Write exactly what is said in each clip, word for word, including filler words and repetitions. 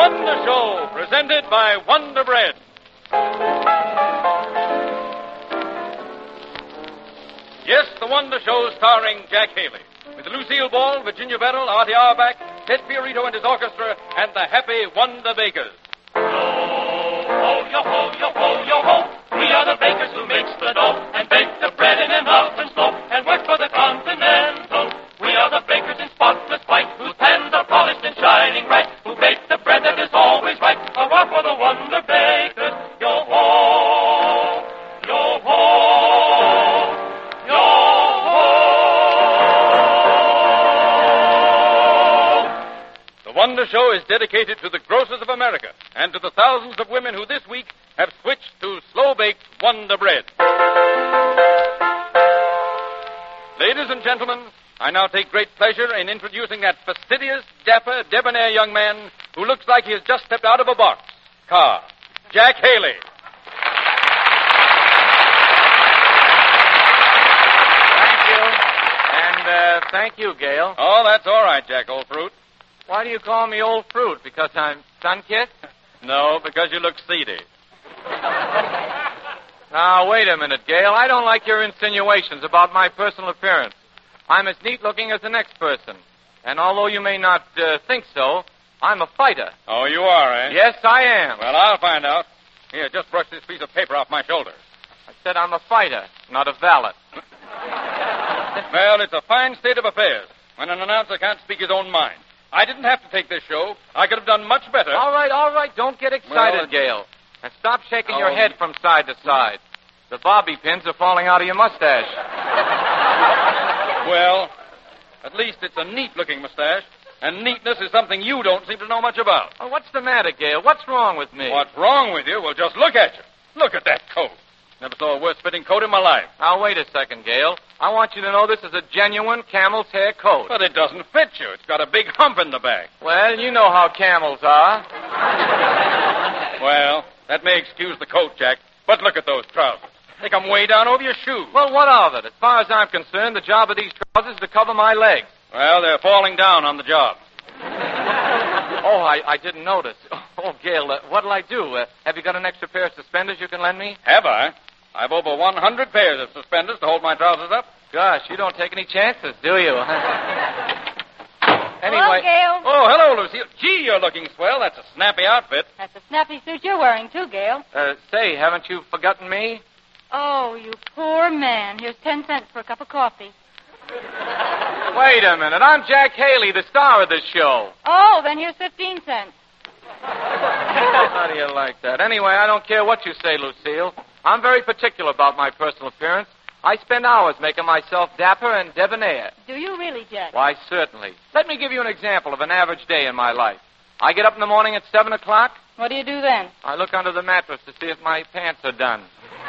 Wonder Show, presented by Wonder Bread. Yes, The Wonder Show starring Jack Haley, with Lucille Ball, Virginia Bedell, Artie Auerbach, Ted Fiorito and his orchestra, and the happy Wonder Bakers. Yo-ho, yo-ho, yo-ho, yo-ho. We are the bakers who mix the dough and bake the bread in an oven stove and work for the Continental. We are the bakers in spotless white, whose pans are polished and shining bright, who bake the bread that is always right. Hurrah for the Wonder Bakers. Yo-ho, yo-ho, yo-ho. The Wonder Show is dedicated to the grocers of America and to the thousands of women who this week have switched to slow-baked Wonder Bread. Ladies and gentlemen, I now take great pleasure in introducing that fastidious, dapper, debonair young man who looks like he has just stepped out of a box car, Jack Haley. Thank you. And uh, thank you, Gale. Oh, that's all right, Jack, old fruit. Why do you call me old fruit? Because I'm sun-kissed? No, because you look seedy. Now, wait a minute, Gale. I don't like your insinuations about my personal appearance. I'm as neat-looking as the next person. And although you may not uh, think so, I'm a fighter. Oh, you are, eh? Yes, I am. Well, I'll find out. Here, just brush this piece of paper off my shoulder. I said I'm a fighter, not a valet. Well, it's a fine state of affairs when an announcer can't speak his own mind. I didn't have to take this show. I could have done much better. All right, all right. Don't get excited, Well, Gale. And stop shaking Oh. your head from side to side. The bobby pins are falling out of your mustache. Well, at least it's a neat-looking mustache, and neatness is something you don't seem to know much about. Oh, what's the matter, Gale? What's wrong with me? What's wrong with you? Well, just look at you. Look at that coat. Never saw a worse-fitting coat in my life. Now, wait a second, Gale. I want you to know this is a genuine camel's hair coat. But it doesn't fit you. It's got a big hump in the back. Well, you know how camels are. Well, that may excuse the coat, Jack, but look at those trousers. They come way down over your shoes. Well, what of it? As far as I'm concerned, the job of these trousers is to cover my legs. Well, they're falling down on the job. Oh, I, I didn't notice. Oh, Gale, uh, what'll I do? Uh, have you got an extra pair of suspenders you can lend me? Have I? I've over one hundred pairs of suspenders to hold my trousers up. Gosh, you don't take any chances, do you? Anyway. Hello, Gale. Oh, hello, Lucille. Gee, you're looking swell. That's a snappy outfit. That's a snappy suit you're wearing, too, Gale. Uh, say, haven't you forgotten me? Oh, you poor man. Here's ten cents for a cup of coffee. Wait a minute. I'm Jack Haley, the star of this show. Oh, then here's fifteen cents. How do you like that? Anyway, I don't care what you say, Lucille. I'm very particular about my personal appearance. I spend hours making myself dapper and debonair. Do you really, Jack? Why, certainly. Let me give you an example of an average day in my life. I get up in the morning at seven o'clock. What do you do then? I look under the mattress to see if my pants are done.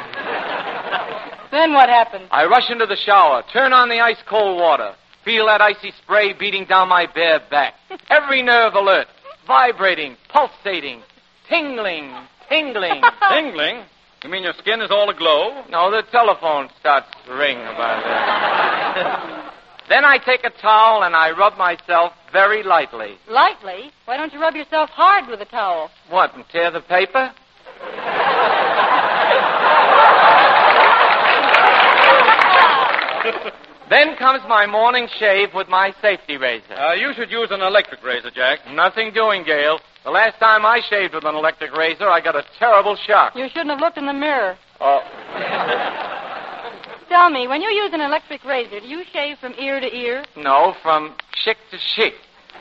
Then what happens? I rush into the shower, turn on the ice-cold water, feel that icy spray beating down my bare back. Every nerve alert, vibrating, pulsating, tingling, tingling. Tingling? You mean your skin is all aglow? No, the telephone starts to ring about that. Then I take a towel and I rub myself very lightly. Lightly? Why don't you rub yourself hard with a towel? What, and tear the paper? Then comes my morning shave with my safety razor. Uh, you should use an electric razor, Jack. Nothing doing, Gale. The last time I shaved with an electric razor, I got a terrible shock. You shouldn't have looked in the mirror. Oh. Tell me, when you use an electric razor, do you shave from ear to ear? No, from chick to chick.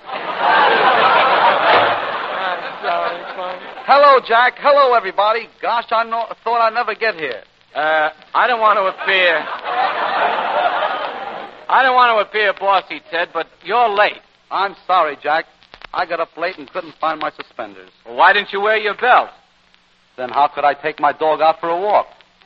Hello, Jack. Hello, everybody. Gosh, I know, thought I'd never get here. Uh, I don't want to appear... I don't want to appear bossy, Ted, but you're late. I'm sorry, Jack. I got up late and couldn't find my suspenders. Well, why didn't you wear your belt? Then how could I take my dog out for a walk?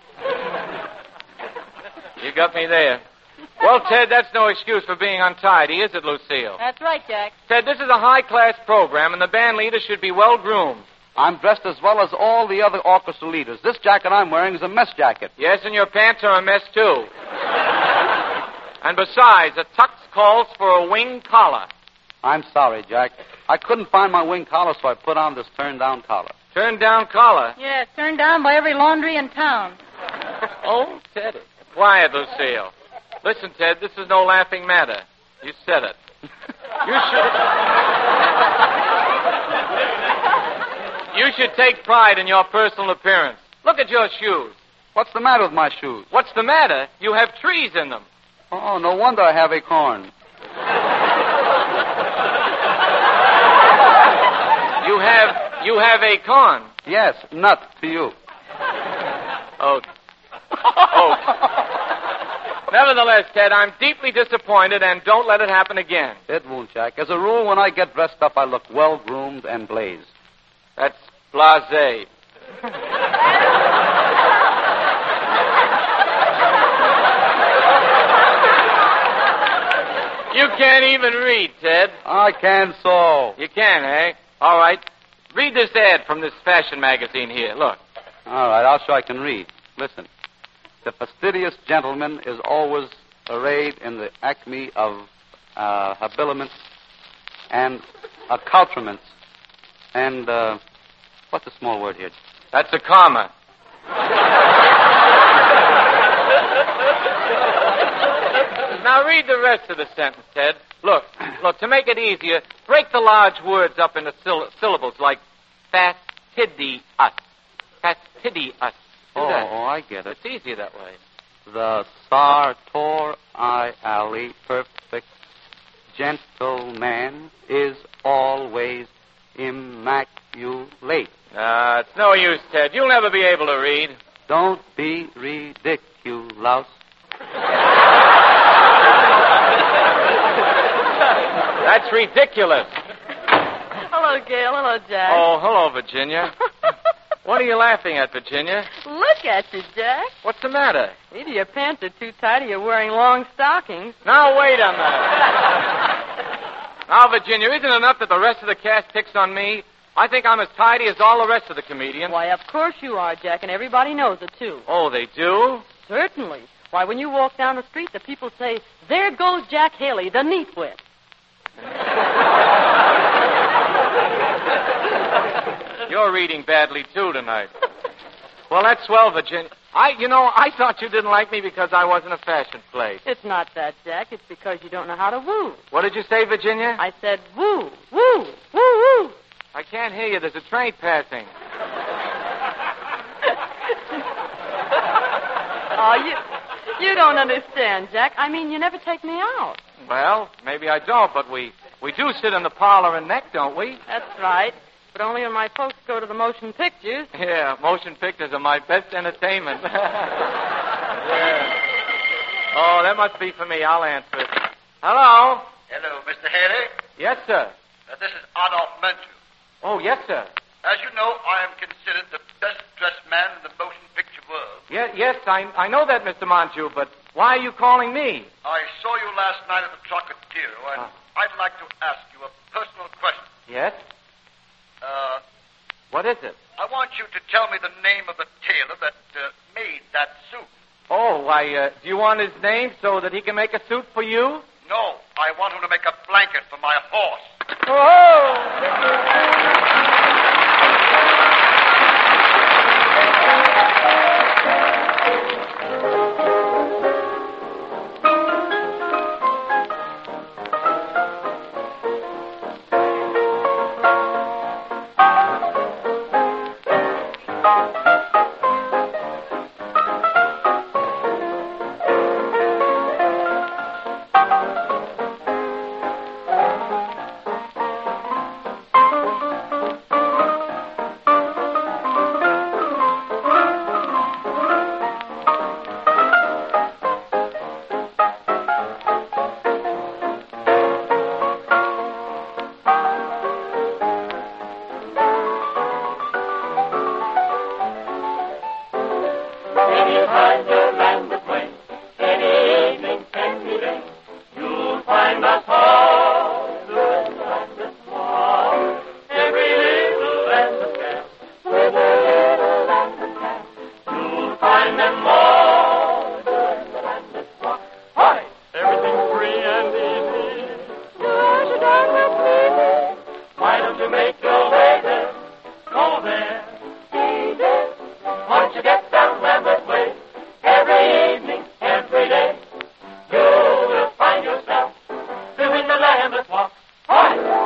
You got me there. Well, Ted, that's no excuse for being untidy, is it, Lucille? That's right, Jack. Ted, this is a high-class program, and the band leader should be well-groomed. I'm dressed as well as all the other orchestra leaders. This jacket I'm wearing is a mess jacket. Yes, and your pants are a mess, too. And besides, a tux calls for a wing collar. I'm sorry, Jack. I couldn't find my wing collar, so I put on this turn-down collar. Turn-down collar? Yeah, it's turned down by every laundry in town. Oh, Teddy. Quiet, Lucille. Listen, Ted, this is no laughing matter. You said it. You should... You should take pride in your personal appearance. Look at your shoes. What's the matter with my shoes? What's the matter? You have trees in them. Oh, no wonder I have acorn. You have you have acorn. Yes, nut to you. Oh. Oh. Nevertheless, Ted, I'm deeply disappointed, and don't let it happen again. It won't, Jack. As a rule, when I get dressed up, I look well-groomed and blazed. That's blasé. You can't even read, Ted. I can so. You can, eh? All right. Read this ad from this fashion magazine here. Look. All right, I'll show I can read. Listen. The fastidious gentleman is always arrayed in the acme of uh, habiliments and accoutrements. And, uh, what's the small word here? That's a comma. Now read the rest of the sentence, Ted. Look, look, to make it easier, break the large words up into syll- syllables like fastidious. Fastidious. Do Oh, that. oh, I get it. It's easier that way. The sartor I alley perfect gentleman is always immaculate. Uh, it's no use, Ted. You'll never be able to read. Don't be ridiculous. That's ridiculous. Hello, Gail. Hello, Jack. Oh, hello, Virginia. What are you laughing at, Virginia? Look at you, Jack. What's the matter? Either your pants are too tight or you're wearing long stockings. Now, wait a minute. Now, Virginia, isn't it enough that the rest of the cast picks on me? I think I'm as tidy as all the rest of the comedians. Why, of course you are, Jack, and everybody knows it, too. Oh, they do? Certainly. Why, when you walk down the street, the people say, there goes Jack Haley, the neatwit. You're reading badly, too, tonight. Well, that's swell, Virginia. I, you know, I thought you didn't like me because I wasn't a fashion plate. It's not that, Jack. It's because you don't know how to woo. What did you say, Virginia? I said woo, woo, woo, woo. I can't hear you. There's a train passing. Oh, you, you don't understand, Jack. I mean, you never take me out. Well, maybe I don't, but we, we do sit in the parlor and neck, don't we? That's right. But only when my folks go to the motion pictures. Yeah, motion pictures are my best entertainment. Yeah. Oh, that must be for me. I'll answer it. Hello? Hello, Mister Haley. Yes, sir. Uh, this is Adolf Menchu. Oh, yes, sir. As you know, I am considered the best-dressed man in the motion picture world. Yeah, yes, I, I know that, Mister Montague, but why are you calling me? I saw you last night at the Trocadero, and Oh. I'd like to ask you a personal question. Yes? Uh, What is it? I want you to tell me the name of the tailor that uh, made that suit. Oh, why, uh, do you want his name so that he can make a suit for you? No, I want him to make a blanket for my horse. Oh! Everything's free and easy. the Lambeth Walk. Hi!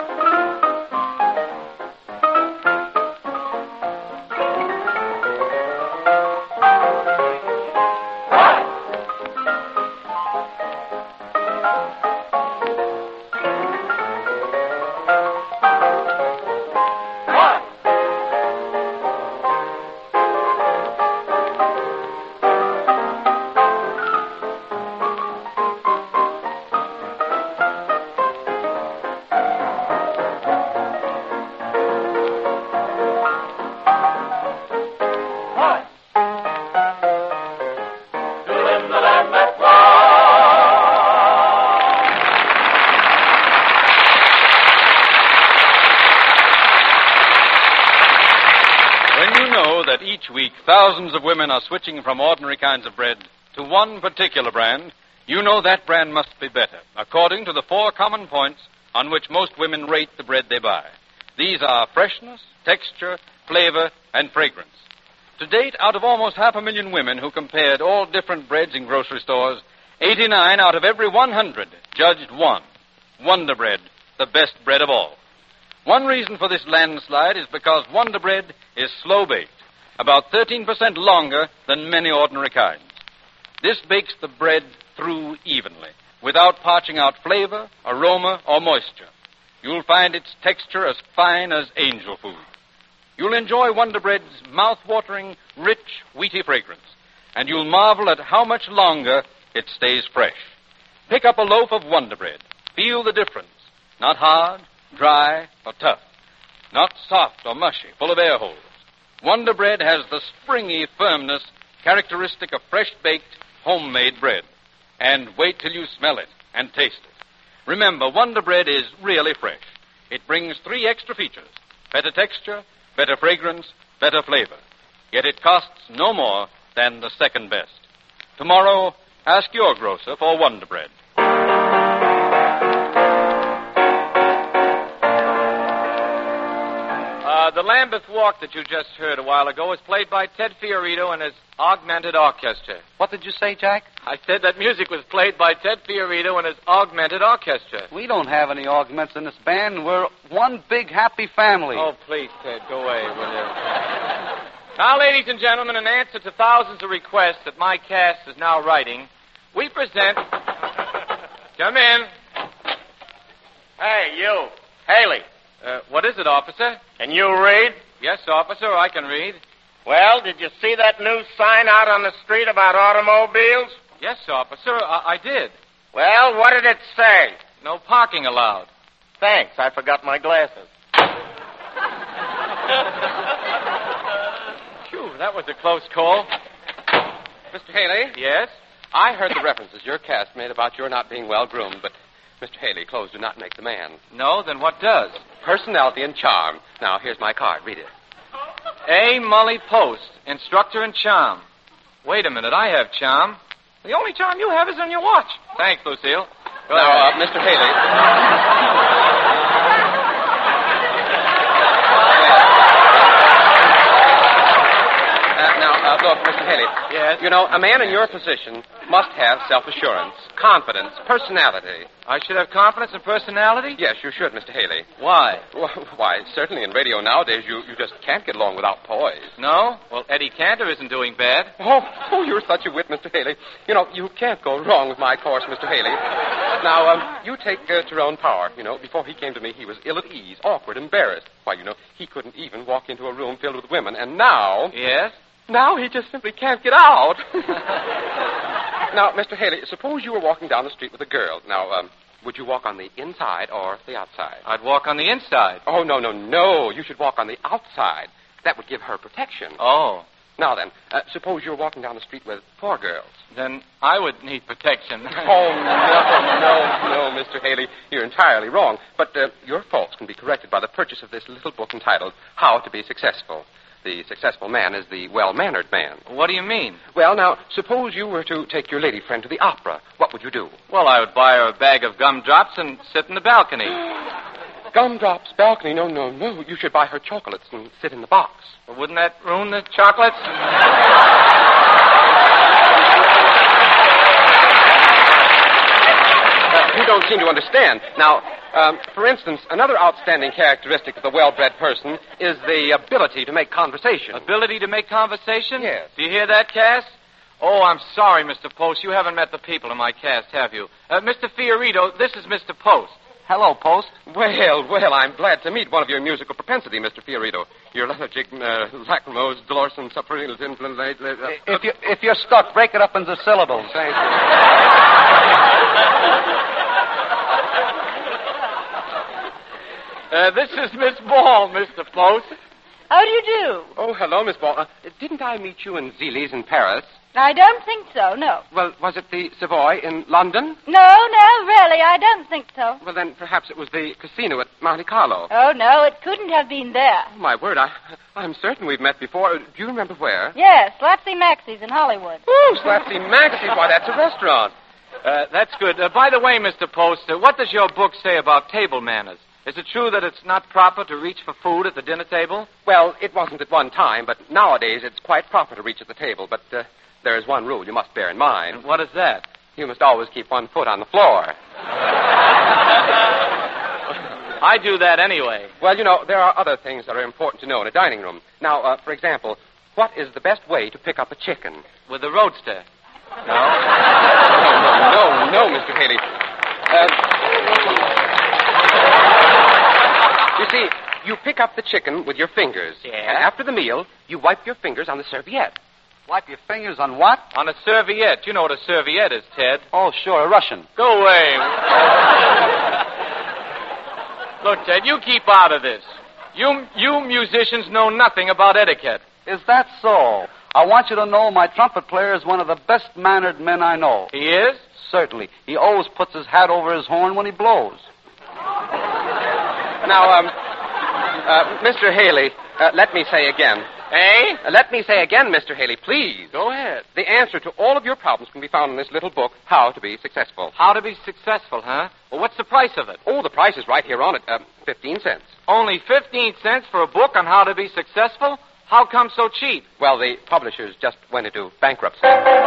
Each week, thousands of women are switching from ordinary kinds of bread to one particular brand. You know that brand must be better, according to the four common points on which most women rate the bread they buy. These are freshness, texture, flavor, and fragrance. To date, out of almost half a million women who compared all different breads in grocery stores, eighty-nine out of every one hundred judged one, Wonder Bread, the best bread of all. One reason for this landslide is because Wonder Bread is slow-baked, about thirteen percent longer than many ordinary kinds. This bakes the bread through evenly, without parching out flavor, aroma, or moisture. You'll find its texture as fine as angel food. You'll enjoy Wonder Bread's mouth-watering, rich, wheaty fragrance, and you'll marvel at how much longer it stays fresh. Pick up a loaf of Wonder Bread. Feel the difference. Not hard, dry, or tough. Not soft or mushy, full of air holes. Wonder Bread has the springy firmness characteristic of fresh-baked, homemade bread. And wait till you smell it and taste it. Remember, Wonder Bread is really fresh. It brings three extra features: better texture, better fragrance, better flavor. Yet it costs no more than the second best. Tomorrow, ask your grocer for Wonder Bread. Uh, the Lambeth Walk that you just heard a while ago was played by Ted Fiorito and his augmented orchestra. What did you say, Jack? I said that music was played by Ted Fiorito and his augmented orchestra. We don't have any augments in this band. We're one big happy family. Oh, please, Ted, go away, will you? Now, ladies and gentlemen, in answer to thousands of requests that my cast is now writing, we present... Come in. Hey, you. Haley. Uh, what is it, officer? Can you read? Yes, officer, I can read. Well, did you see that new sign out on the street about automobiles? Yes, officer, I, I did. Well, what did it say? No parking allowed. Thanks, I forgot my glasses. Phew, that was a close call. Mister Haley? Yes? I heard the references your cast made about your not being well-groomed, but, Mister Haley, clothes do not make the man. No, then what does? Personality and charm. Now, here's my card. Read it. A. Mully Post, instructor in charm. Wait a minute, I have charm. The only charm you have is in your watch. Thanks, Lucille. Go now, ahead. uh, Mister Haley... Uh, now, uh, look, Mister Haley. Yes? You know, a man in your position must have self-assurance, confidence, personality. I should have confidence and personality? Yes, you should, Mister Haley. Why? Well, why, certainly in radio nowadays, you, you just can't get along without poise. No? Well, Eddie Cantor isn't doing bad. Oh, oh, you're such a wit, Mister Haley. You know, you can't go wrong with my course, Mister Haley. Now, um, you take uh, Tyrone Power. You know, before he came to me, he was ill at ease, awkward, embarrassed. Why, you know, he couldn't even walk into a room filled with women, and now... Yes? Now he just simply can't get out. Now, Mister Haley, suppose you were walking down the street with a girl. Now, um, would you walk on the inside or the outside? I'd walk on the inside. Oh, no, no, no. You should walk on the outside. That would give her protection. Oh. Now then, uh, suppose you were walking down the street with four girls. Then I would need protection. Oh, no, no, no, Mister Haley. You're entirely wrong. But uh, your faults can be corrected by the purchase of this little book entitled How to Be Successful. The successful man is the well-mannered man. What do you mean? Well, now, suppose you were to take your lady friend to the opera. What would you do? Well, I would buy her a bag of gumdrops and sit in the balcony. Gumdrops, balcony, no, no, no. You should buy her chocolates and sit in the box. Well, wouldn't that ruin the chocolates? you don't seem to understand. Now, um, for instance, another outstanding characteristic of the well-bred person is the ability to make conversation. Ability to make conversation? Yes. Do you hear that, Cass? Oh, I'm sorry, Mister Post. You haven't met the people in my cast, have you? Uh, Mister Fiorito, this is Mister Post. Hello, Post. Well, well, I'm glad to meet one of your musical propensity, Mister Fiorito. Your lethargic, uh, lachrymose, dorsum, subferenal, inflammate... Uh, If, you, if you're stuck, break it up into syllables. Thank you. Uh, this is Miss Ball, Mister Post. How do you do? Oh, hello, Miss Ball. Uh, didn't I meet you in Zilli's in Paris? I don't think so, no. Well, was it the Savoy in London? No, no, really, I don't think so. Well, then perhaps it was the casino at Monte Carlo. Oh, no, it couldn't have been there. Oh, my word, I, I'm certain we've met before. Uh, Do you remember where? Yes, Slapsy Maxie's in Hollywood. Oh, Slapsy Maxie's. Why, that's a restaurant. Uh, that's good. Uh, by the way, Mister Post, uh, what does your book say about table manners? Is it true that it's not proper to reach for food at the dinner table? Well, it wasn't at one time, but nowadays it's quite proper to reach at the table. But uh, there is one rule you must bear in mind. And what is that? You must always keep one foot on the floor. I do that anyway. Well, you know, there are other things that are important to know in a dining room. Now, uh, for example, what is the best way to pick up a chicken? With the roadster. No? no, no, no, no, Mister Haley. Uh, you see, you pick up the chicken with your fingers. Yeah? And after the meal, you wipe your fingers on the serviette. Wipe your fingers on what? On a serviette. You know what a serviette is, Ted. Oh, sure, a Russian. Go away. Look, Ted, you keep out of this. You, you musicians know nothing about etiquette. Is that so? I want you to know my trumpet player is one of the best-mannered men I know. He is? Certainly. He always puts his hat over his horn when he blows. Now, um, uh, Mister Haley, uh, let me say again. Eh? Uh, let me say again, Mister Haley, please. Go ahead. The answer to all of your problems can be found in this little book, How to Be Successful. How to be successful, huh? Well, what's the price of it? Oh, the price is right here on it, uh, fifteen cents. Only fifteen cents for a book on how to be successful? How come so cheap? Well, the publishers just went into bankruptcy.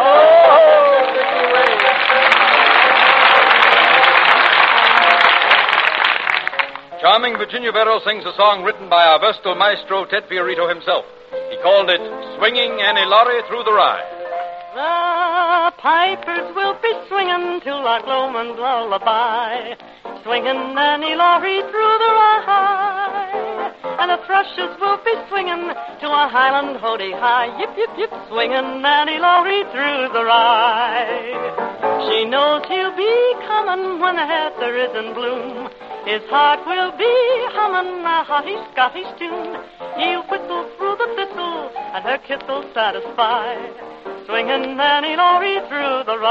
Charming Virginia Verrill sings a song written by our versatile maestro, Ted Fiorito himself. He called it Swinging Annie Laurie Through the Rye. The pipers will be swinging to Loch Lomond's lullaby, swinging Annie Laurie through the rye, and the thrushes will be swinging to a Highland hoody-high, yip, yip, yip, swinging Annie Laurie through the rye. She knows he'll be coming when the heather is in bloom. His heart will be humming a hotty Scottish tune. He'll whistle through the thistle, and her kiss will satisfy, swinging Annie Laurie through the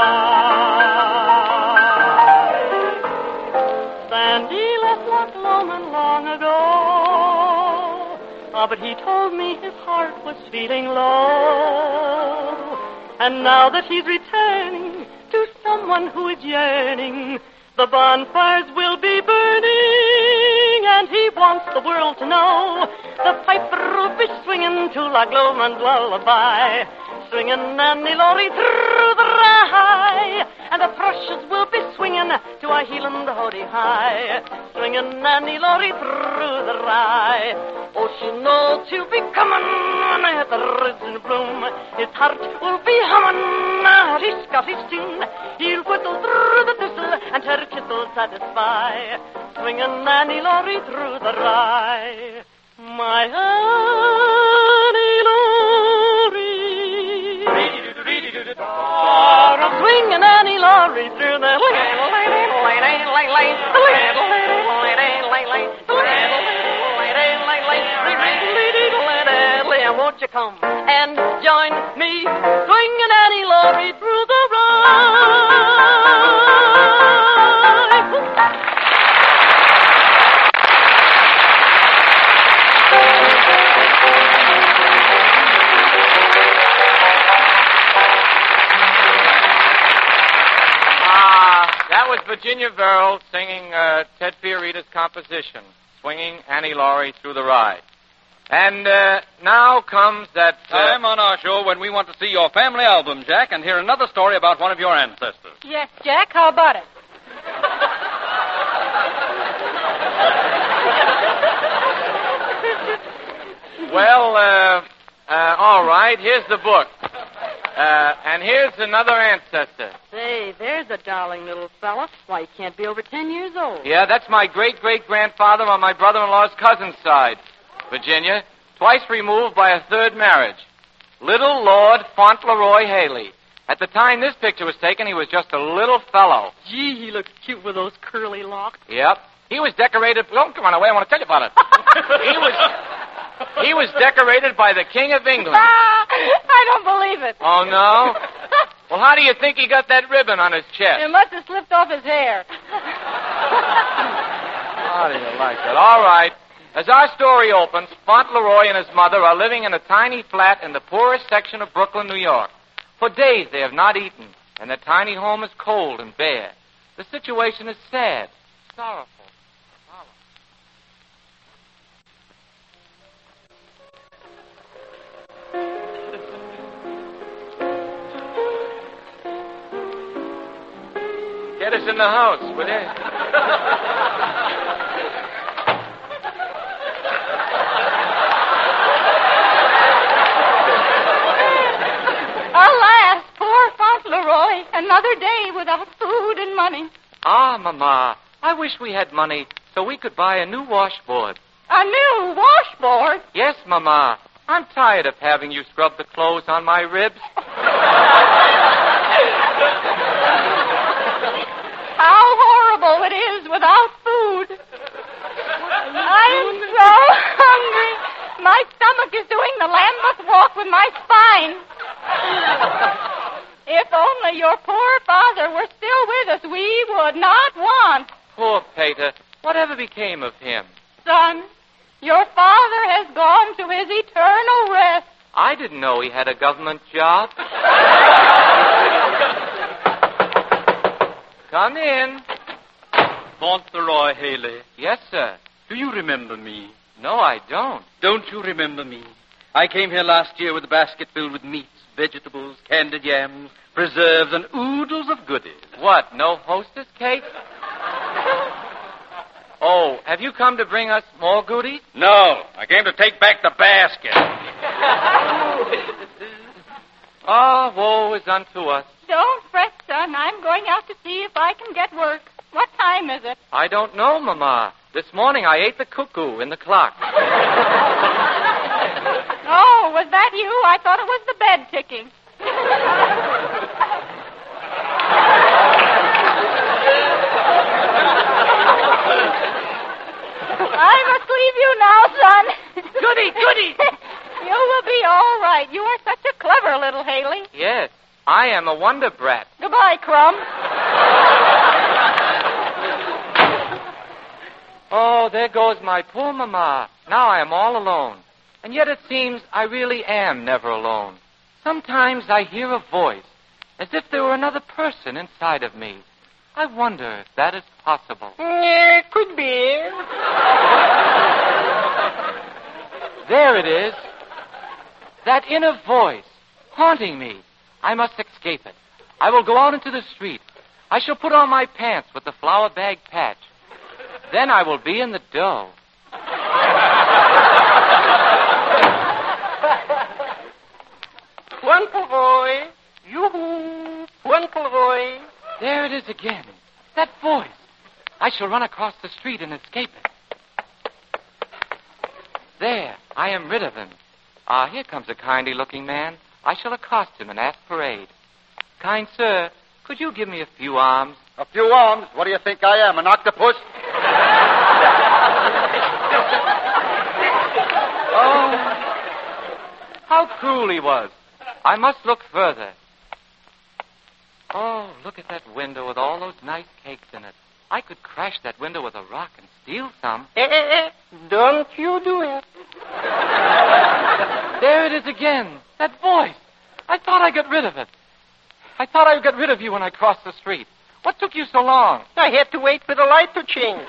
rye. Sandy left Loch Lomond long ago, ah, but he told me his heart was feeling low. And now that he's returning to someone who is yearning, the bonfires will be burning, and he wants the world to know the piper will be swinging to Loch Lomond's lullaby, swinging Annie Laurie through the rye, and the thrushes will be swinging to a Hieland hoody-high, swinging Annie Laurie through the rye. Oh, she knows he'll be coming when the heather is in bloom. His heart will be humming a hotty Scottish tune. He'll whistle through the thistle, and her kiss will satisfy, swinging Annie Laurie through the rye. My Annie Laurie, swinging Annie Laurie through the won't you come and join me, swinging Annie Laurie through the rye? Ah, that was Virginia Verrill singing uh, Ted Fiorito's composition, Swinging Annie Laurie Through the Rye. And uh, now comes that uh, time on our show when we want to see your family album, Jack, and hear another story about one of your ancestors. Yes, Jack, how about it? Well, uh, uh, all right, here's the book. Uh, and here's another ancestor. Say, there's a darling little fella. Why, he can't be over ten years old. Yeah, that's my great-great-grandfather on my brother-in-law's cousin's side. Virginia, twice removed by a third marriage. Little Lord Fauntleroy Haley. At the time this picture was taken, he was just a little fellow. Gee, he looks cute with those curly locks. Yep. He was decorated... Don't come on away, I want to tell you about it. he was... He was decorated by the King of England. I don't believe it. Oh, no? Well, how do you think he got that ribbon on his chest? It must have slipped off his hair. How do you like that? All right. As our story opens, Fauntleroy and his mother are living in a tiny flat in the poorest section of Brooklyn, New York. For days they have not eaten, and their tiny home is cold and bare. The situation is sad, sorrowful. Get us in the house, will you? Alas, poor Fauntleroy. Another day without food and money. Ah, Mama, I wish we had money so we could buy a new washboard. A new washboard? Yes, Mama. I'm tired of having you scrub the clothes on my ribs. How horrible it is without food. I'm so hungry. My stomach is doing the Lambeth walk with my spine. If only your poor father were still with us, we would not want. Poor Pater. Whatever became of him? Son, your father has gone to his eternal rest. I didn't know he had a government job. Come in. Fauntleroy Haley. Yes, sir. Do you remember me? No, I don't. Don't you remember me? I came here last year with a basket filled with meats, vegetables, candied yams, preserves, and oodles of goodies. What, no hostess cake? Oh, have you come to bring us more goodies? No, I came to take back the basket. Ah, woe is unto us. Don't fret, son. I'm going out to see if I can get work. What time is it? I don't know, Mama. This morning I ate the cuckoo in the clock. Oh, was that you? I thought it was the bed ticking. I must leave you now, son. Goody, goody. You will be all right. You are such a clever little Haley. Yes, I am a wonder brat. Goodbye, Crumb. Oh, there goes my poor Mama. Now I am all alone. And yet it seems I really am never alone. Sometimes I hear a voice, as if there were another person inside of me. I wonder if that is possible. Yeah, could be. There it is. That inner voice, haunting me. I must escape it. I will go out into the street. I shall put on my pants with the flour bag patch. Then I will be in the dough. Fauntleroy. Yoo-hoo. Fauntleroy. There it is again. That voice. I shall run across the street and escape it. There. I am rid of him. Ah, here comes a kindly-looking man. I shall accost him and ask for aid. Kind sir, could you give me a few alms? A few arms? What do you think I am, an octopus? Oh, how cruel he was. I must look further. Oh, look at that window with all those nice cakes in it. I could crash that window with a rock and steal some. Eh, eh, eh. Don't you do it. There it is again. That voice. I thought I got rid of it. I thought I got rid of you when I crossed the street. What took you so long? I had to wait for the light to change.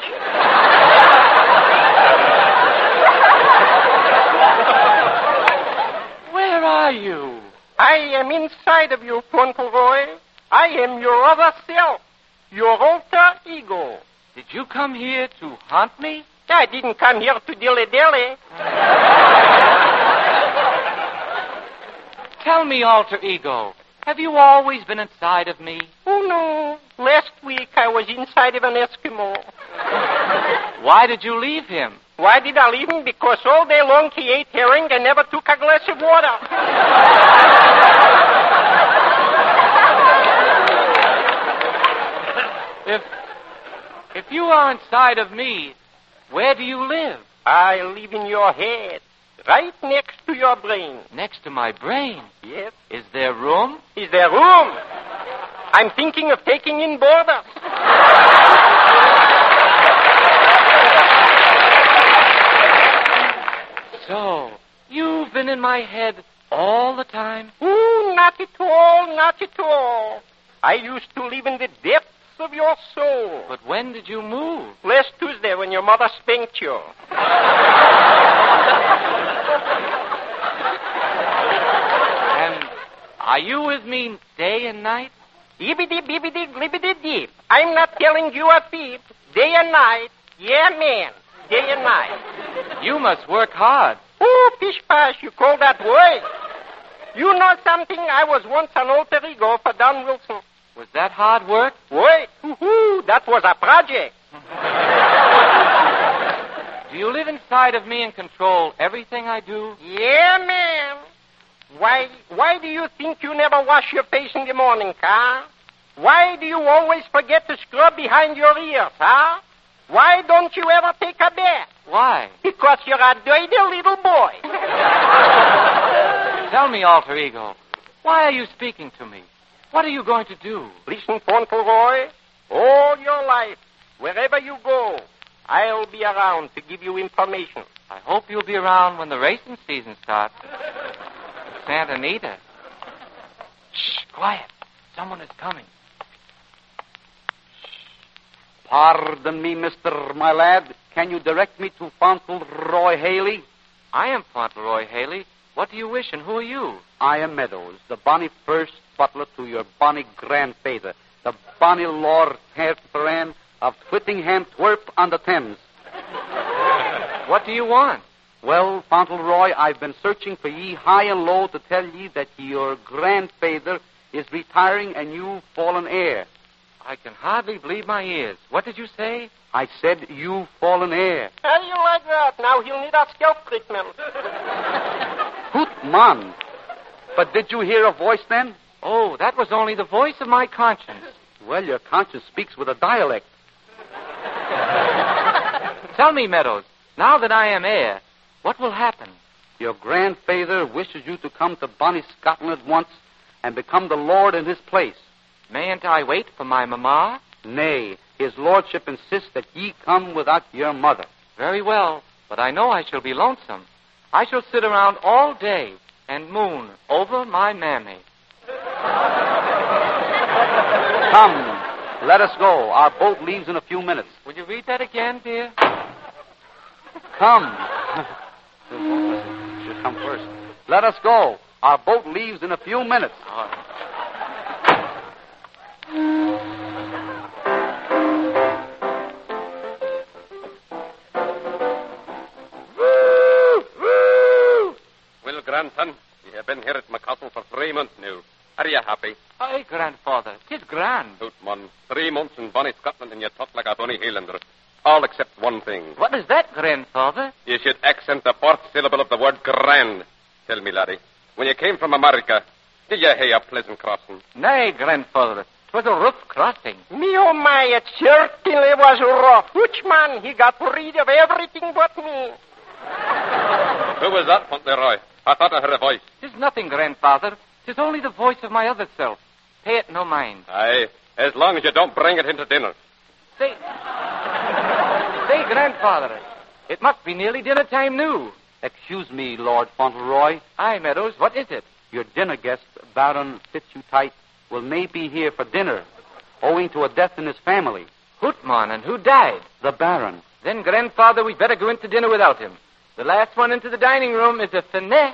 Where are you? I am inside of you, Fauntleroy. I am your other self. your alter ego. Did you come here to haunt me? I didn't come here to dilly-dilly. Tell me, alter ego, have you always been inside of me? Oh, no. Last week I was inside of an Eskimo. Why did you leave him? Why did I leave him? Because all day long he ate herring and never took a glass of water. If, if you are inside of me, where do you live? I live in your head, right next to your brain. Next to my brain? Yes. Is there room? Is there room? I'm thinking of taking in boarders. So, you've been in my head all the time? Ooh, not at all, not at all. I used to live in the depths of your soul. But when did you move? Last Tuesday when your mother spanked you. And are you with me day and night? Ibbity, bibbity, glibbity, deep. I'm not telling you a peep. Day and night. Yeah, man. Day and night. You must work hard. Oh, pish-pash, you call that work? You know something? I was once an alter ego for Don Wilson. Was that hard work? Wait. Woo-hoo, that was a project. Do you live inside of me and control everything I do? Yeah, man. Why, why do you think you never wash your face in the morning, huh? Why do you always forget to scrub behind your ears, huh? Why don't you ever take a bath? Why? Because you're a dirty little boy. Tell me, alter ego, why are you speaking to me? What are you going to do? Listen, Fauntleroy, all your life, wherever you go, I'll be around to give you information. I hope you'll be around when the racing season starts. Santa Anita. Shh, quiet. Someone is coming. Pardon me, Mister My lad. Can you direct me to Fauntleroy Haley? I am Fauntleroy Haley. What do you wish, and who are you? I am Meadows, the bonny first butler to your bonny grandfather, the bonny Lord Herthoran of Twittingham Twerp on the Thames. What do you want? Well, Fauntleroy, I've been searching for ye high and low to tell ye that your grandfather is retiring and you've fallen heir. I can hardly believe my ears. What did you say? I said you've fallen heir. How do you like that? Now he'll need a scalp treatment. Hoot, man. But did you hear a voice then? Oh, that was only the voice of my conscience. Well, your conscience speaks with a dialect. Tell me, Meadows, now that I am heir, what will happen? Your grandfather wishes you to come to bonny Scotland at once and become the lord in his place. Mayn't I wait for my mamma? Nay, his lordship insists that ye come without your mother. Very well, but I know I shall be lonesome. I shall sit around all day and moon over my mammy. Come, let us go. Our boat leaves in a few minutes. Will you read that again, dear? Come. Should come first. Let us go. Our boat leaves in a few minutes. All right. Well, grandson, you have been here at my castle for three months now. Are you happy? Aye, grandfather. 'Tis grand. Hootman, three months in bonny Scotland and you talk like a bonny Highlander. All except one thing. What is that, grandfather? You should accent the fourth syllable of the word grand. Tell me, laddie, when you came from America, did you have a pleasant crossing? Nay, grandfather. 'Twas a rough crossing. Me, oh my, it certainly was rough. Which man, he got rid of everything but me. Who was that, Fauntleroy? I thought I heard a voice. 'Tis nothing, grandfather. 'Tis only the voice of my other self. Pay it no mind. Aye, as long as you don't bring it into dinner. Say, say, grandfather, it must be nearly dinner time now. Excuse me, Lord Fauntleroy. Aye, Meadows, what is it? Your dinner guest, Baron Fitzhugh will may be here for dinner, owing to a death in his family. Hootman, and who died? The Baron. Then, grandfather, we'd better go into dinner without him. The last one into the dining room is a finesse.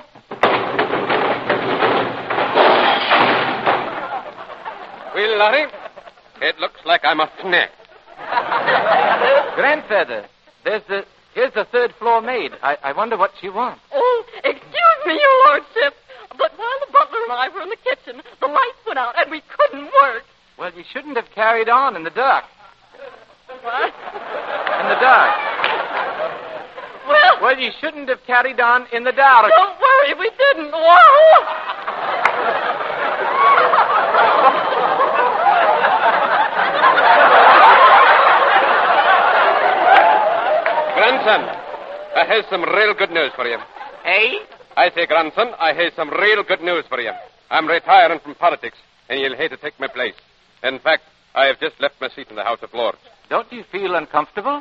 Well, Larry, It looks like I'm a snack. Grandfather, there's the here's the third floor maid. I, I wonder what she wants. Oh, excuse me, your lordship, but while the butler and I were in the kitchen, the lights went out and we couldn't work. Well, you shouldn't have carried on in the dark. What? In the dark. Well, Well, you shouldn't have carried on in the dark. don't worry, we didn't. Whoa! Grandson, I have some real good news for you. Hey? I say, grandson, I have some real good news for you. I'm retiring from politics, and you'll hate to take my place. In fact, I have just left my seat in the House of Lords. Don't you feel uncomfortable?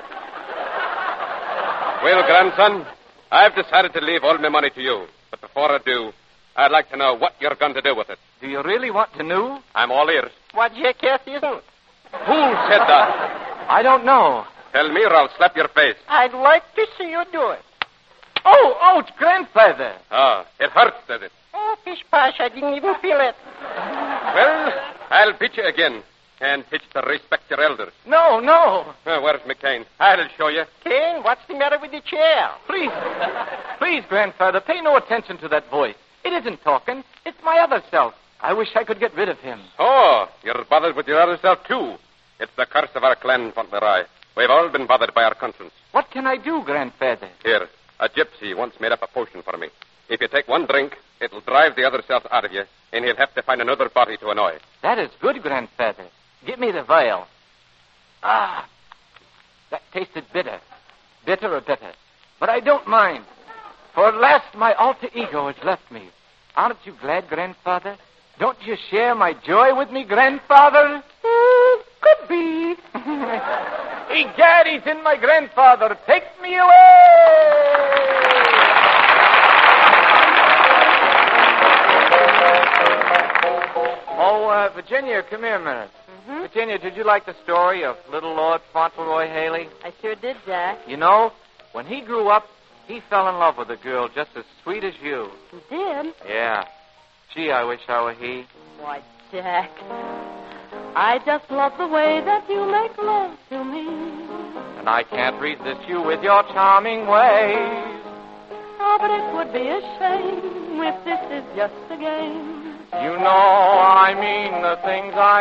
Well, grandson, I've decided to leave all my money to you. But before I do, I'd like to know what you're going to do with it. Do you really want to know? I'm all ears. What jackass isn't? Who said that? I don't know. Tell me or I'll slap your face. I'd like to see you do it. Oh, ouch, grandfather. Ah, it hurts, does it? Oh, pish posh, I didn't even feel it. Well, I'll pitch you again. And pitch to respect your elders. No, no. Oh, where's McCain? I'll show you. Kane, what's the matter with the chair? Please, please, grandfather, pay no attention to that voice. It isn't talking. It's my other self. I wish I could get rid of him. Oh, you're bothered with your other self, too. It's the curse of our clan, Fauntleroy. We've all been bothered by our conscience. What can I do, grandfather? Here, a gypsy once made up a potion for me. If you take one drink, it'll drive the other self out of you, and he'll have to find another body to annoy. That is good, grandfather. Give me the vial. Ah, that tasted bitter. Bitter or bitter. But I don't mind. For at last my alter ego has left me. Aren't you glad, grandfather? Don't you share my joy with me, grandfather? Mm, could be. Egad, he's in my grandfather. Take me away! Oh, uh, Virginia, come here a minute. Mm-hmm. Virginia, did you like the story of little Lord Fauntleroy Haley? I sure did, Jack. You know, when he grew up, he fell in love with a girl just as sweet as you. You did? Yeah. Gee, I wish I were he. Why, Jack, I just love the way that you make love to me. And I can't resist you with your charming ways. Oh, but it would be a shame if this is just a game. You know I mean the things I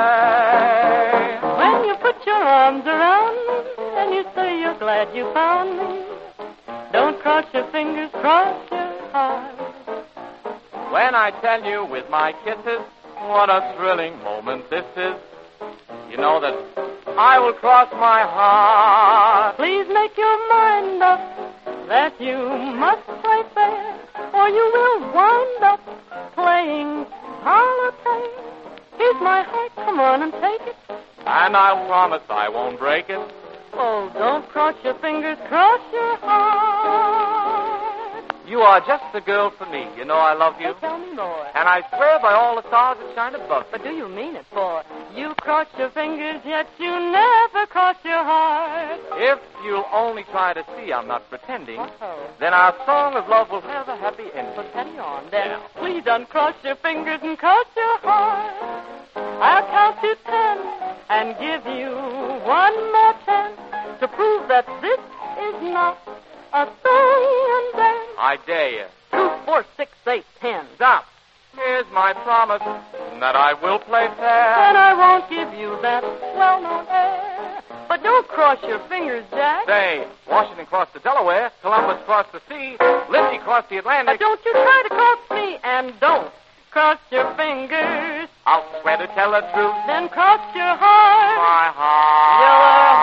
say. When you put your arms around me and you say you're glad you found me, don't cross your fingers, cross your heart. When I tell you with my kisses what a thrilling moment this is, you know that I will cross my heart. Please make your mind up that you must play fair, or you will wind up playing solitaire. Here's my heart, come on and take it. And I'll promise I won't break it. Oh, don't cross your fingers, cross your heart. You are just the girl for me. You know I love you. So tell me more. And I swear by all the stars that shine above. But do you mean it? For you cross your fingers, yet you never cross your heart. If you'll only try to see I'm not pretending, Uh-oh. then our song of love will have a happy ending. So carry on. Then please uncross your fingers and cross your heart. I'll count to ten and give you one more chance to prove that this is not a thing and then. I dare you. Two, four, six, eight, ten. Stop. Here's my promise that I will play fair. And I won't give you that well-known air. But don't cross your fingers, Jack. Say, Washington crossed the Delaware, Columbus crossed the sea, Lindsay crossed the Atlantic. But don't you try to cross me, and don't cross your fingers. I'll swear to tell the truth. Then cross your heart. My heart. Your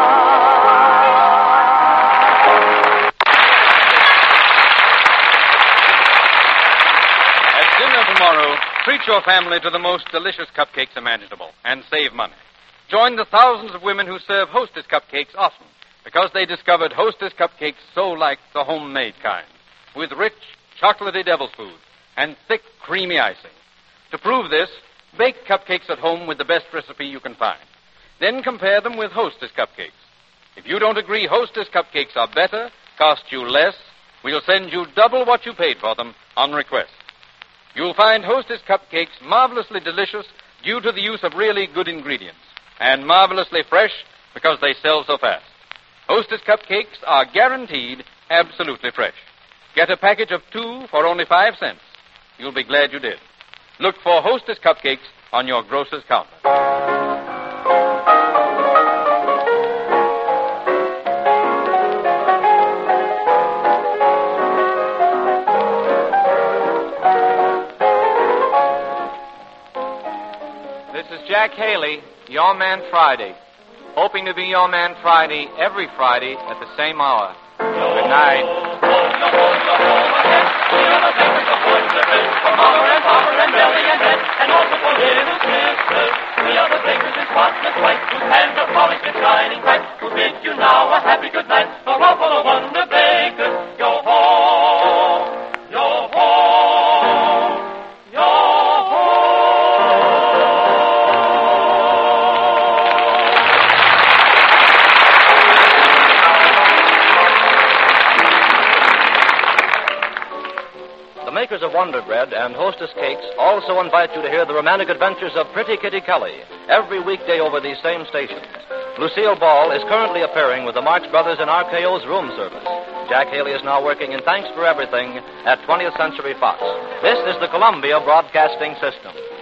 heart. At dinner tomorrow, treat your family to the most delicious cupcakes imaginable and save money. Join the thousands of women who serve Hostess cupcakes often because they discovered Hostess cupcakes so like the homemade kind, with rich, chocolatey devil's food and thick, creamy icing. To prove this, bake cupcakes at home with the best recipe you can find. Then compare them with Hostess cupcakes. If you don't agree Hostess cupcakes are better, cost you less, we'll send you double what you paid for them on request. You'll find Hostess cupcakes marvelously delicious due to the use of really good ingredients, and marvelously fresh because they sell so fast. Hostess cupcakes are guaranteed absolutely fresh. Get a package of two for only five cents. You'll be glad you did. Look for Hostess cupcakes on your grocer's counter. This is Jack Haley, Your Man Friday. Hoping to be Your Man Friday every Friday at the same hour. Good night. For Mama and Papa and Millie and Ed, and also for little sisters. We are the bakers in spotless white, whose hands are polished and shining bright. Who bid you now a happy good night. For all for the Wonder Bakers. Yo ho, yo ho, yo ho. The makers of Wonder Bread and Hostess Cakes also invite you to hear the romantic adventures of Pretty Kitty Kelly every weekday over these same stations. Lucille Ball is currently appearing with the Marx Brothers in R K O's room service. Jack Haley is now working in Thanks for Everything at twentieth Century Fox. This is the Columbia Broadcasting System.